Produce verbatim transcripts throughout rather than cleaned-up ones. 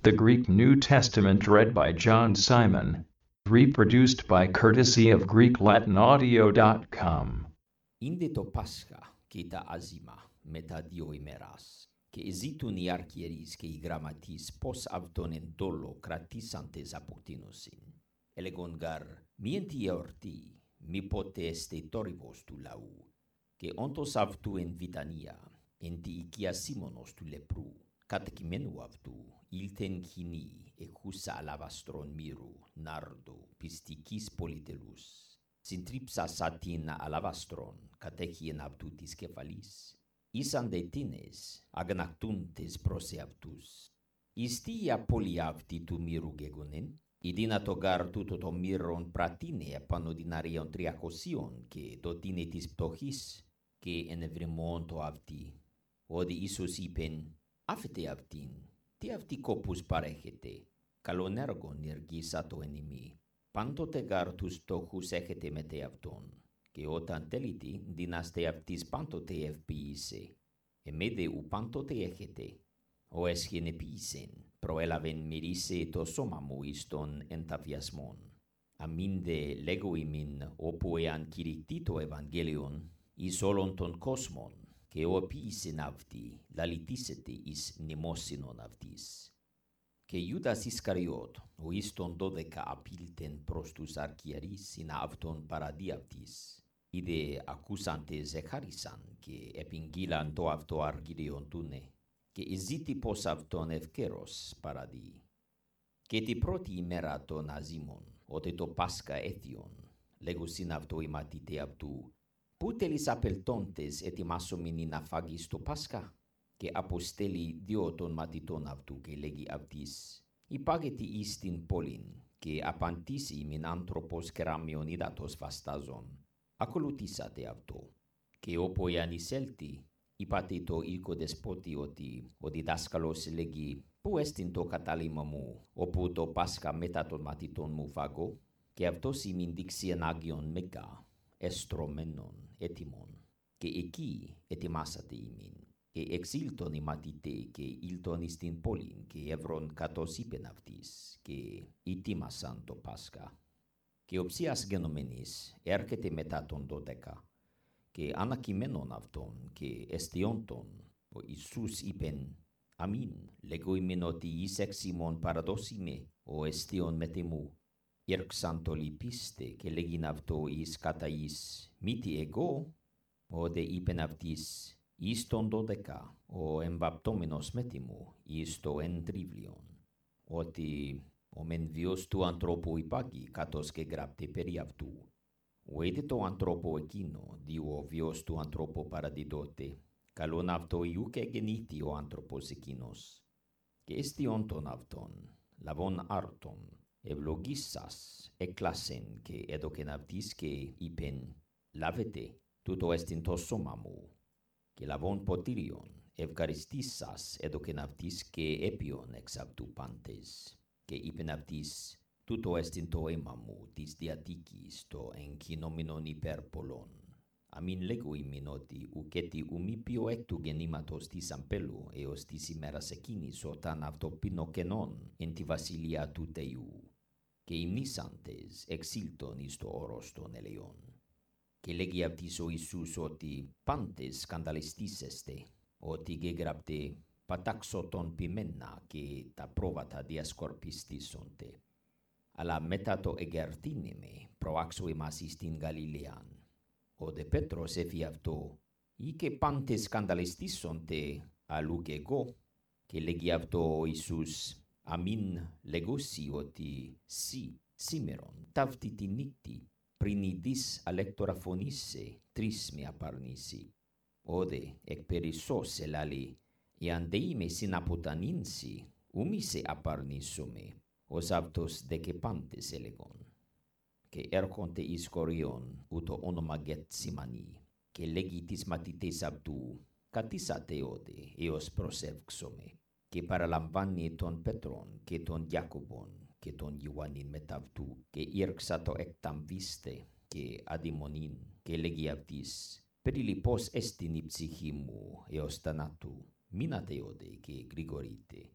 The Greek New Testament read by John Simon. Reproduced by courtesy of Greek Latin Audio dot com. Inde to Pascha, και τα άζημα, μετά δύο ημέρας, και εζήτουν οι αρχιερείς και οι γραμματείς πως αυτόν εν τόλο κρατήσαντες αποκτήνωσιν. Έλεγον γαρ, μη εν τη εορτή, μη ποτε εστε τόρυβος του λαού, και όντως αυτού εν Βιτανία, εν τη οικία Σίμωνος του λεπρού, κατοικημένου αυτού, ήλθεν κοινή, εχούσα αλαβαστρον μύρου, νάρδο, πιστικής πολυτελούς. Συντρίψασα την αλαβαστρον, κατέχει εν αυτού της κεφαλής. Ήσαν δε τίνες, αγνακτούντες προς εαυτούς. Ιστή η απώλεια αυτή του μύρου γεγονέν, η δύνατο γαρ τούτο το μύρον πρατίνε επάνω διναρίων τριακοσίων και το τίνε της πτωχής, και ενευρεμόν το αυτή. Όδη Ιησούς είπεν, άφετε αυτήν, τι αυτή κόπους παρέχετε, καλόν έργον εργήσατο εν ημί. Πάντοτε γαρ τους φτωχούς έχετε μετε αυτόν, και όταν τέλειτη δίναστε αυτής πάντοτε ευποιήσε. Εμέ δε ου πάντοτε έχετε. Ο έσχεν επίησεν, προέλαβεν μυρίσε το σώμα μου εις τον ενταφιασμόν. Αμήν δε λέγω ημίν, όπου εάν κηρυχτεί το Ευαγγέλιον, εις όλον τον κόσμον, και ο επίησεν αυτή, λαλητήσετε εις μνημόσυνον αυτής. Και Ιούδας Ισκαριώτ, ο εις των δώδεκα απήλθεν προς τους αρχιερείς συν αυτον παραδί αυτής. Είδε ακούσαντες εχάρισαν και επιγγείλαν το αυτό αργύριον τούνε, και εζήτη πως αυτον ευκαιρός παραδί. Και τη πρώτη ημέρα των αζήμων, ότε το Πάσχα έθιον, λέγουσιν αυτό οι μαθηταί αυτού, πού τελείς απελτόντες ετοιμάσομιν να φάγεις το Πάσχα? Και αποστέλει δύο των μαθητών αυτού και λέγει αυτής, υπάγεται εις την πόλην, και απαντήσει ημιν άνθρωπος κεράμιον υδάτος βαστάζων. Ακολουθήσατε αυτό. Και όπου εάν εισέλθει, είπατε το οικοδεσπότη ότι ο διδάσκαλος λέγει, πού εστιν το κατάλημα μου, όπου το Πάσχα μετά των μαθητών μου φάγω, και αυτός ημιν δείξει εν Άγιον Μέγα, εστρωμένον, έτοιμον, και εκεί ετοιμάσατε ημιν. Και εξήλτον οι μαθηταί και ήλτον εις την πόλην και εύρον κατός είπεν αυτής και ετοίμασαν το Πάσχα. Και οψίας γενομένης έρχεται μετά τον δώδεκα και ανακειμένον αυτον και εστιόντον ο Ιησούς είπεν, αμήν, λέγω ημίν ότι εις εξ ημών παραδώσιμε ο εστιον μετ' εμού. Έρξαν το λυπήστε και λέγειν αυτό εις κατά εις, μήτι εγώ, όδε είπεν αυτής, εις τον δώδεκα, ο εμβαπτόμενος μετ' ημού, εις το εν τρίβλιον, ότι ο μεν βιος του ανθρώπου υπάγει, κατός και γράπτε περί αυτού. Ουέτε το ανθρώπο εκείνο, διό ο βιος του ανθρώπου παραδιδότε, καλόν αυτό ιούκ εγεννήθη ο άνθρωπος εκείνος. Και εστιον τον αυτόν, λαβών άρτον, ευλογήσας, εκλάσεν και έδωκεν αυτής και είπεν, λάβετε, τούτο εστιν το σώμα μου. Και λαβών ποτήριον, ευχαριστήσας έδωκεν αυτής και έπιον εξ αυτού πάντες. Και είπεν αυτής, τούτο εστιν το αίμα μου της διαθήκης το εγκοινόμενον υπέρ πολλών. Αμήν λέγω ημίν ότι ουκέτι ουμή ποιο εκ του γεννήματος της αμπέλου έως της ημέρας εκείνης όταν αυτό πινοκενών εν τη βασιλεία του Θεού. Και ημνήσαντες εξήλτον εις το όρος των ελαιών. Και λέγει αυτής ο Ιησούς ότι πάντες σκανδαλιστήσεστε, ότι γεγραπτε πατάξω τον ποιμένα και τα πρόβατα διασκορπιστήσονται. Αλλά μετά το εγερτήνεμε προάξω εμάς εις την Γαλιλαίαν. Ο δε Πέτρος έφη αυτό, ή και πάντες σκανδαλιστήσονται, αλλού και εγώ. Και λέγει αυτό ο Ιησούς, αμήν λέγουσι ότι σι σήμερον ταύτη τη νύχτη, πριν ειδείς αλέκτορα φωνήσε, τρεις με απαρνήσει. Όδε εκ περισσός ελάλη, εάν δε είμαι συναποτανήνση, ούμι σε απαρνήσομαι, ως αυτός δε και πάντες έλεγον. Και έρχονται εις χωριόν, ούτω όνομα Γετσιμανή, και λέγει τις μαθητές αυτού, κατήσατε όδε, έως προσεύξομαι, και παραλαμβάνει τον Πέτρον και τον Ιακωβόν και τον Ιωάννην μετ' αυτού, και ήρξα το εκταμβήστε και αδειμονήν, και λέγει αυτής, περιλυπώς εστιν η ψυχή μου έως θανάτου, μείνατε όδε και γρηγορείτε.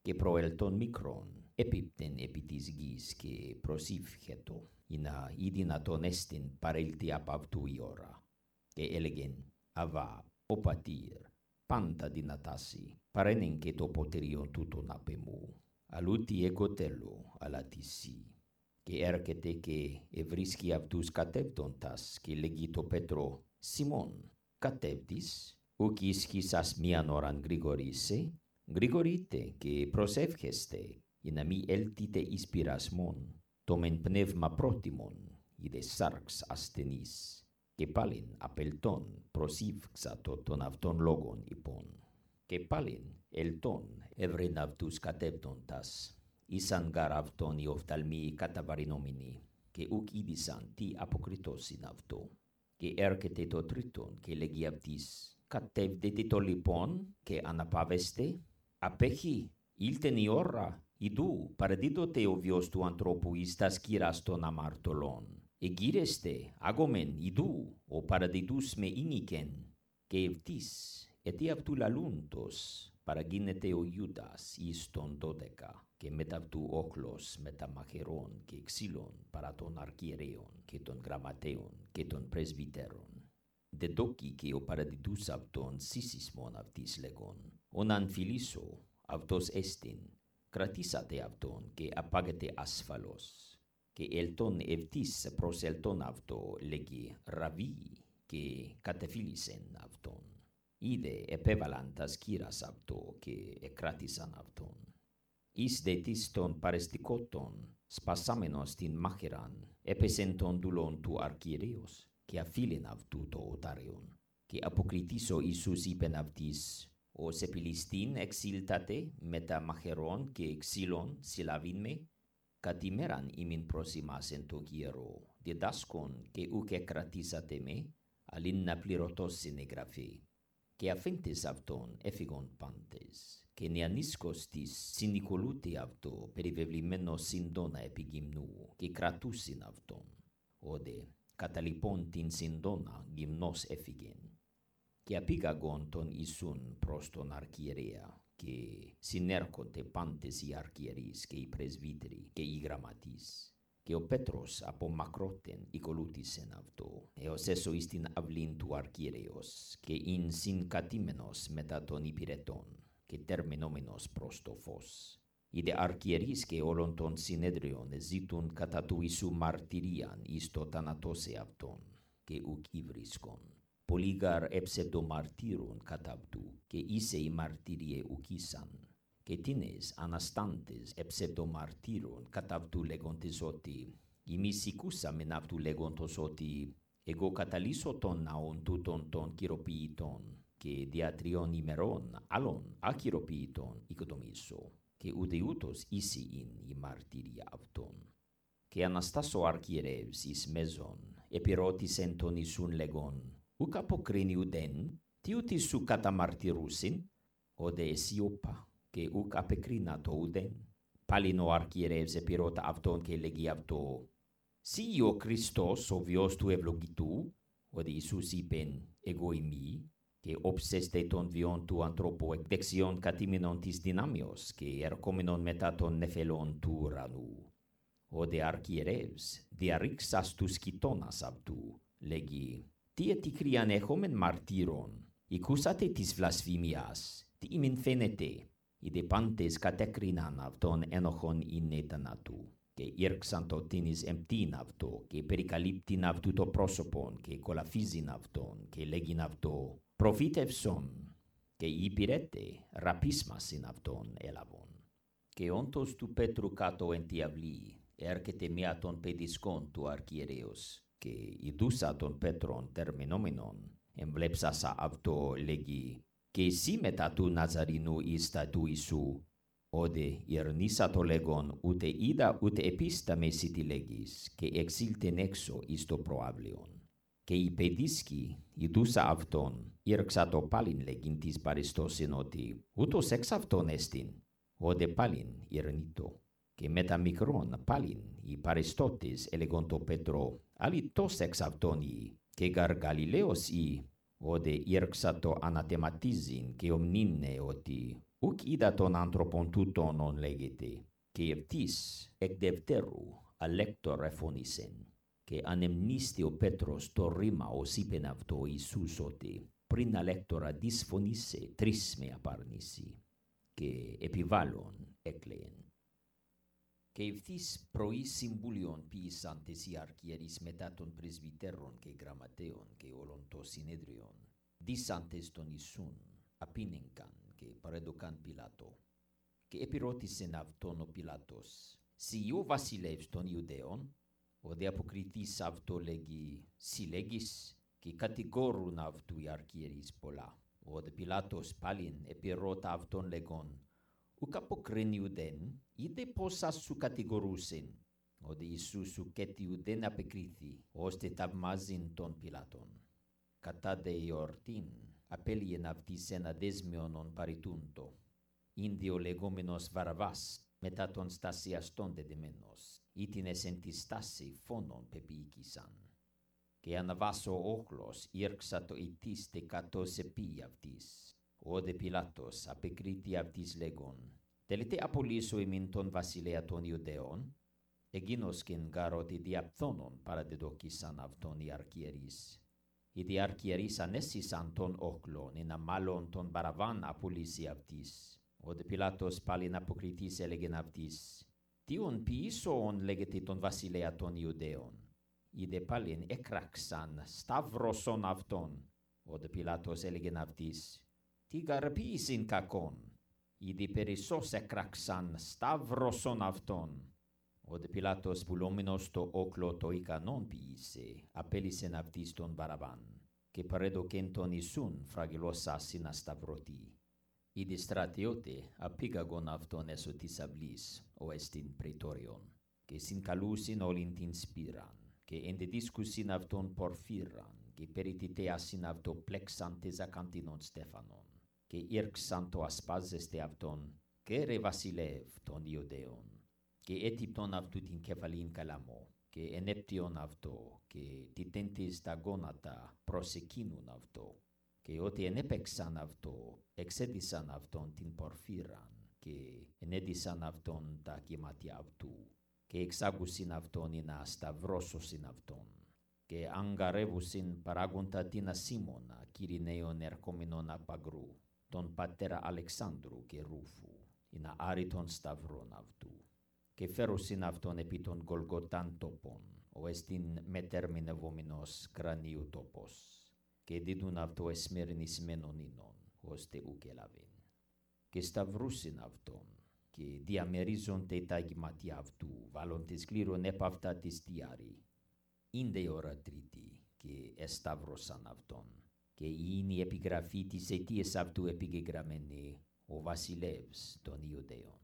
και προελτον μικρόν, επίπτεν επί της γης και προσήφχετο, ινα η δυνατόν εστιν παρέλθει απ' αυτού η ώρα, και έλεγεν, αβά, ο πατήρ, πάντα δυνατάσι, παρένεν και το ποτεριον τούτον απ' εμού, αλλούτι εγώ τέλω, αλλά τισί. Και έρχεται και ευρίσκει αυτούς κατεύτοντας και λέγει το Πέτρο, Σιμών, κατεύτης, ουκ ίσχυσας μίαν ώραν γρηγορήσε, γρηγορείτε και προσεύχεστε, για να μη έλθετε εις πειρασμόν, το μεν πνεύμα πρότιμον, είδε σάρξ ασθενής. Και πάλιν απελτών προσήφξατο τον αυτόν λόγον υπόν. Και πάλιν ελτών εύρεν αυτούς κατεύτοντας, ήσαν γαρ αυτόν οι οφθαλμοί καταβαρινόμενοι, και ουκ είδησαν τι αποκριτώσιν αυτό. Και έρχεται το τρίτον και λέγει αυτής, κατεύδετε το λοιπόν και αναπαύεστε, απέχει, ήλθεν η ώρα, ιδού παραδίδοτε ο βιος του ανθρώπου εις τας κύρας των αμαρτωλών. Εγείρεστε, άγομεν, ιδού, ο παραδίδους με ίνικεν, και ευτής, ετί αυτού λαλούντος, παραγίνεται ο Ιούδας εις τον δώδεκα, και μετ' αυτού όχλος μετα μαχαιρών και ξύλων παρά των αρχιερέων και των γραμματέων και των πρεσβυτέρων. Δεδόκι και ο παραδίδους αυτόν συσισμόν αυτής λέγον, όναν φιλήσω, αυτός εστιν, κρατήσατε αυτόν και απάγετε ασφαλώς. Και ελτών ευτής προς ελτών αυτό λέγει ραβί και κατεφίλησεν αυτόν. Είδε επέβαλαν τας κύρας αυτό και εκράτησαν αυτόν. Εις δε της των παρεστικότων, σπασάμενος την μάχαιραν, έπεσεν τον δούλον του αρχιερέως και αφήλεν αυτού το οτάρεον. Και αποκριτής ο Ιησούς είπεν αυτής, ως επιλιστήν εξήλtate μετα μαχαιρών και ξύλων συλλαβήν με, κατημέραν ημιν προσημάσεν το γύρο, διδάσκον και ουκ εκρατήσατε με, αλλήν να πληρωτώσιν εγγραφή. Και αφέντες αυτόν έφυγον πάντες, και νεανίσκος της συνικολούται αυτό περιβεβλημένος συνδόνα επί γυμνού, και κρατούσιν αυτόν. Όδε, καταλοιπών την συνδόνα γυμνός έφυγεν. Και απήγαγον τον Ιησούν προς τον αρχιερέα, και συνέρχονται πάντες οι αρχιερείς και οι πρεσβύτεροι και οι γραμματείς. Και ο Πέτρος από μακρότεν οικολούθησεν αυτό, έως έσω εις την αυλήν του αρχιερέως, και ειν συγκατήμενος μετά των υπηρετών, και τερμινόμενος προς το φως. Είδε αρχιερείς και όλων των συνέδριων ζήτουν κατά του Ιησού μαρτυρίαν εις το θανατώσε αυτόν, και ουκ υβρίσκον. Πολύγαρ εψευδομαρτύρουν κατά αυτού, και είσαι η μαρτυριε ουκίσαν. Και τίνες αναστάντες εψευδομαρτύρουν κατά αυτού λέγοντες ότι ημείς οικούσαμεν αυτού λέγοντος ότι εγώ καταλύσω τον ναόν τούτον των κυροποιητών και δια τριών ημερών άλλων ακυροποιητών οικοδομήσω και ούτε ούτως isi ειν η μαρτυρία αυτών. Και αναστάς ο αρχιερεύς εις μέζον επιρώτησεν τον Ιησούν λέγον ουκ αποκρίνει ουδέν τι ούτι σου καταμαρτυρούσιν όδε εσιώπα και ουκ απεκρίνα το ουδέν. Πάλιν ο αρχιερεύς επιρώτα αυτόν και λέγει αυτό «Σι ο Χριστός ο βιος του ευλογητού» όδε Ιησούς είπεν «Εγώ ημί» και όψεστε τον βιόν του ανθρώπου εκ δεξιών κατήμενον της δυνάμεως και ερχόμενον μετά των νεφελών του ουρανού. Όδε αρχιερεύς διαρρήξας τους κοιτώνας αυτού λέγει «Τι ετικρίαν έχομεν μαρτύρων, οικούσατε της βλασφημίας, τι ημιν φαίνεται». Είδε πάντες κατέκριναν αυτόν ένοχον είναι θανάτου και ήρξαν το τίνις εμπτήν αυτό και περικαλύπτην αυτού το πρόσωπον και κολαφίζειν αυτόν και λέγειν αυτό προφήτευσον και οι υπηρέτε ραπίσμασιν αυτόν έλαβον. Και όντως του Πέτρου κάτω εν τη αυλή έρχεται μία των παιδισκών του αρχιερέως και ειδούσα τον Πέτρον τερμινόμενον εμβλέψασα αυτό λέγει και εσύ μετά του Ναζαρινού ίστα του Ιησού, όδε ηρνήσα το λέγον ούτε είδα ούτε επίσταμε σι τι λέγεις και εξήλτεν έξω εις το προαύλιον. Και οι παιδίσκοι ειδούσα αυτόν ήρξα το πάλιν λέγειν της παριστώσιν ότι ούτως εξ αυτόν εστιν, όδε πάλιν ηρνήτω. Και μετά μικρόν πάλιν οι παριστώτες έλεγον το Πέτρο αλήτως εξ αυτόν ή και γαρ Γαλιλαίος ή. Όδε ήρξα το ανατεματίζειν και ομνίνε ότι Ουκ είδα τον άνθρωπον τούτον ον λέγεται, και ευτής εκ δευτερού αλέκτορ εφωνήσεν, και ανεμνίστη ο Πέτρος το ρήμα ως είπεν αυτό Ιησούς ότι πριν αλέκτορα δυσφωνήσε τρεις με απάρνηση, και επιβάλλον έκλαιεν. Και ευθύς πρωί συμβούλιον ποιήσαν τες οι αρχιερείς μετά των πρεσβυτέρων και γραμματέων και όλων των συνεδριών, δίσαντες τον Ιησούν, απίνεγκαν και παρέδωκαν Πιλάτο. Και επιρώτησεν αυτόν ο Πιλάτος, «Σι ο βασιλεύς των Ιουδαίων?» Ο δε αποκριθής αυτό λέγει, «Σι λέγεις?» Και κατηγορούν αυτού οι αρχιερείς πολλά. Ο δε Πιλάτος πάλιν επιρώτα αυτόν λέγον, «Ουκ αποκρίνει ουδέν, είδε πόσα σου κατηγορούσιν?» Ο δε Ιησούς ουκέτι ουδέν απεκρίθη, ώστε ταυμάζειν τον Πιλάτον. Κατά δε εορτήν, απέλυεν αυτής ένα δέσμιον ον παρητούντο. Ίνδε ο λεγόμενος Βαραβάς, μετά τον στασιαστόν δεδεμένος, ήτινες εν τη στάση φόνον πεποίηκησαν. Και αναβάς ο όχλος ήρξα το ητής τε κατός επί αυτής. Ο δε Πιλάτος απεκρίθη αυτής λέγον, «Τελετε απολύσω ημίν τον βασιλέα των Ιουδαίων?» Εγίνος κεν γάροτι διαπθόνον παραδεδόκησαν αυτόν οι αρχιερείς. Οι δε αρχιερείς ανέσυσαν τον όχλον, ενα μάλλον τον Βαραβάν απολύσει αυτής. Ο δε Πιλάτος πάλιν αποκριθής έλεγεν αυτής, «Τίον ποιήσω ον λέγεται τον βασιλέα των Ιουδαίων?» Οι δε πάλιν έκραξαν σταύρωσον αυτόν. Ο δε Πιλάτος έλεγεν αυτής, «Τι γαρποίησιν κακόν?» Οι δε περισσώς έκραξαν σταύρωσον αυτόν. Ο δε Πιλάτος πουλόμενος το όκλο το ικανόν ποιήσε, απέλυσεν αυτής τον Βαραβάν, και παρέδωκεν τον Ιησούν φραγελώσα συνασταυρωτή. Οι δε στρατιώτε απήγαγον αυτόν έσω της αυλής, ο εστιν πρετόριον, και συγκαλούσιν όλην την σπήραν, και εν δε δίσκουσιν αυτόν πορφύραν, και περιτητέασιν αυτό πλέξαν τες ακαντινον Στέφανον, και ήρξαν το ασπάζεστε αυτόν, και ρε βασιλεύ των Ιουδαίων, και έτυπτον αυτού την κεφαλήν καλαμό, και ενέπτυον αυτό, και τιτέντες τα γόνατα προσεκίνουν αυτό, και ότι ενέπαιξαν αυτό, εξέδισαν αυτόν την πορφύραν, και ενέδισαν αυτόν τα γεμάτια αυτού, και εξάγουσιν αυτόν ενα σταυρώσωσιν αυτόν, και αγγαρεύουσιν παράγοντα την Σίμωνα, Κυριναίον ερχόμενον απ' αγρού, τον πατέρα Αλεξάνδρου και Ρούφου, ενα άριτον σταυρών αυτού, και φέρουσιν αυτόν επί τον Γολγοτάν τόπον, ο εστιν μετερμηνευόμενος κρανίου τόπος, και δίδουν αυτό εσμερνισμένον ίνον, ώστε ουκ έλαβεν. Και σταυρούσιν αυτόν, και διαμερίζονται τα γηματιά αυτού, βάλλοντες κλήρων επ' αυτά της διάρη. Ίνδε ώρα τρίτη, και εσταύρωσαν αυτόν, και είναι η επιγραφή της αιτίας αυτού επιγεγραμμένη, ο βασιλεύς των Ιουδαίων.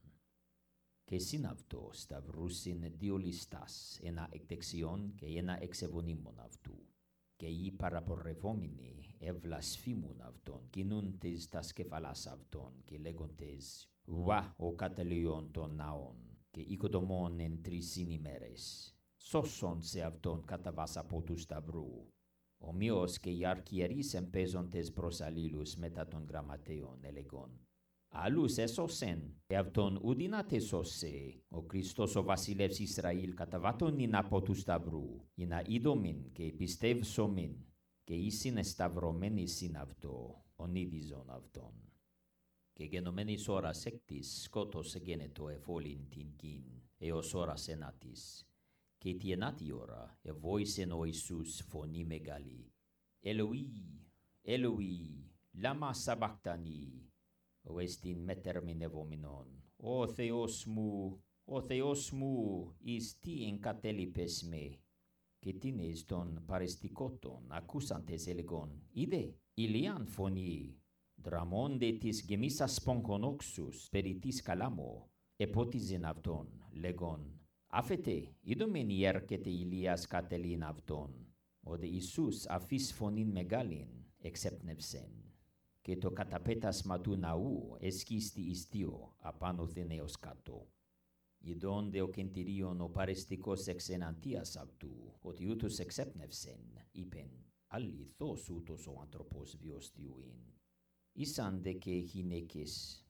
Και συν αυτό σταυρούσιν δύο λιστάς, ένα εκ δεξιών και ένα εξ ευωνύμων αυτού. Και οι παραπορευόμενοι ευλασφήμουν αυτόν, κινούντες τα σκεφαλάς αυτόν, και λέγοντες, «Βα ο καταλύων των ναών, και οικοδομών εν τρισήν ημέρες. Σώσον σε αυτόν κατά βάς από του σταυρού». Ομοίως και οι αρχιερείς εμπέζοντες προς αλλήλους μετά των γραμματέων έλεγον, «Άλλους έσωσεν, και αυτόν ουδυνάτε σώσε, ο Χριστός ο βασιλεύς Ισραήλ καταβάτων ειν από του σταυρού, ειν αίδομην και πιστεύσομην, και ήσιν εσταυρωμένοι συν αυτό, ονίδιζον αυτόν». Και γενομένης ώρας έκτης σκότος εγένετο εφόλην την γην, έως ώρας ενάτης. Και τη ενάτη ώρα εβόησεν ο Ιησούς φωνή μεγάλη, «Ελοή, Ελοή, λάμα σαβακτανί», ο εστιν μετερμηνευόμενον, «Ο Θεός μου, ο Θεός μου, εις τι εγκατέλειπες με?» Και τίνες των παρεστικότων ακούσαντες έλεγον, «Είδε, ηλίαν φωνή, δραμόνde της γεμίσας σπογγονόξους περί της καλάμω», επότιζεν αυτόν, λέγον, «Άφετε, είδομεν έρχεται Ηλίας κατελήν αυτόν». Ο δε Ιησούς αφής φωνήν μεγάλην εξέπνευσεν, και το καταπέτασμα του ναού εσκίστη εις δύο, απάνωθεν έως κάτω. Ειδών δε ο κεντηρίων ο παρεστικός εξ εναντίας αυτού, ότι ούτως εξέπνευσεν, είπεν, «Αληθώς ούτως ο άνθρωπος βιώστιουειν». Ήσαν δε και γυναίκες,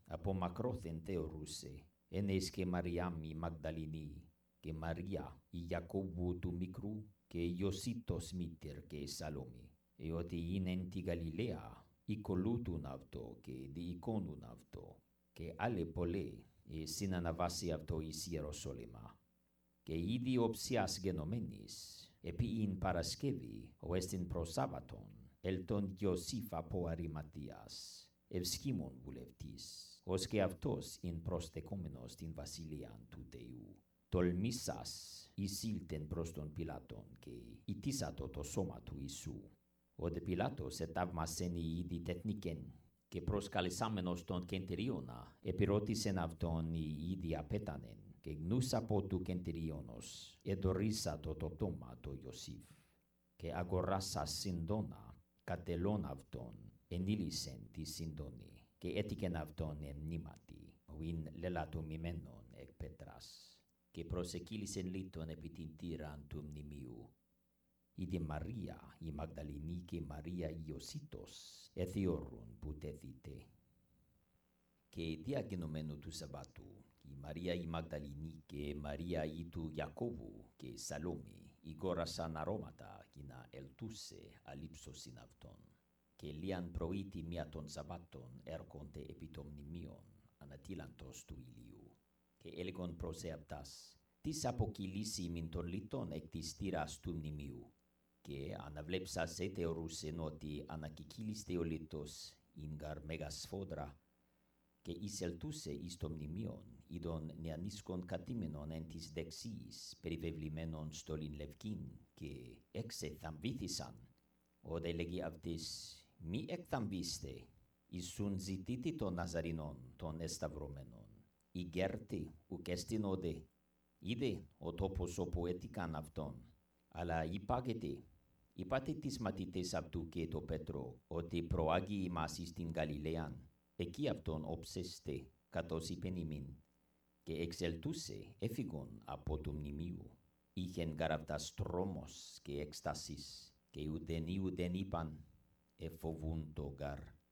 από μακρόθεν θεωρούσε, ενες και Μαριάμ η Μαγδαληνή, και Μαρία η Ιακώβου του μικρού, και Ιωσήτος μήτηρ και Σαλόμη, ε ότι είναι εν τη Γαλιλαία, οικολούτουν αυτό και διεικόνουν αυτό, και άλλοι πολλοί, ε συναναβάσει αυτό εις Ιεροσόλυμα. Και ήδη οψιάς γενομένης, επί ειν Παρασκευή, ο εστιν προ Σάββατον, ελτον Ιωσήφ από Αριματίας, ευσχήμων βουλευτής, ως και αυτός ειν προστεκόμενος την βασιλείαν του Θεού. Τολμήσας εισήλτεν προς τον Πιλάτον και ητήσατο το σώμα του Ιησού. Ο δε Πιλάτος εταυμασεν ήδη τεθνικεν, και προσκαλεσάμενος τον κεντηρίωνα, επιρώτησεν αυτόν οι ήδη απέτανεν, και γνούς από του κεντηρίωνος, εδωρήσατο το πτώμα του Ιωσήφ, και αγοράσας συνδόνα, κατελών αυτόν, ενήλυσεν τη συνδόνη, και έτικεν αυτόν εν μνήματι, ουίν λελατομημένον εκ πέτρας, και προσεκύλησεν λίτων επί την τύραν του μνημείου. Ήδη Μαρία η Μαγδαληνή και Μαρία Ιωσήτος εθιώρουν που τέθητε. Και διαγενομένου του Σαββάτου, η Μαρία η Μαγδαληνή και Μαρία η του Ιακώβου και Σαλόμη ηγόρασαν αρώματα για να ελτούσε αλείψωσιν αυτόν. Και λίαν πρωί τη μία των Σαββάτων έρχονται επί των μνημείων ανατήλαντος του ηλίου. Και έλεγον προς εαυτάς, τις αποκυλήσει μην των λιτών εκ της τύρας του μνημείου. Και αναβλέψας εθεωρούσεν ότι ανακυκύλιστε ο λιτός ειν γαρ μεγασφόδρα, και εισελτούσε εις το μνημείον, είδον νεανίσκον κατήμενον εν της δεξίης, περιβεβλημένον στολήν λευκήν, και εξεθαμβήθησαν. Όδε λέγει αυτής, μη εκθαμβήστε, εισουν ζητήτη των Ναζαρινών, των εσταυρωμένων. Η γέρτη ουκ εστιν όδε, είδε ο τόπος όπου έτικαν αυτόν, αλλά υπάγεται. Είπατε τις μαθητές αυτού και το Πέτρο, ότι προάγει ημάς εις την Γαλιλαίαν, εκεί αυτόν όψεστε, καθώς είπεν ημίν, και εξελτούσε έφυγον από του μνημείου. Είχεν γαρ αυτάς τρόμος και έκστασης, και ουδεν ουδεν είπαν, εφοβούν το γαρ.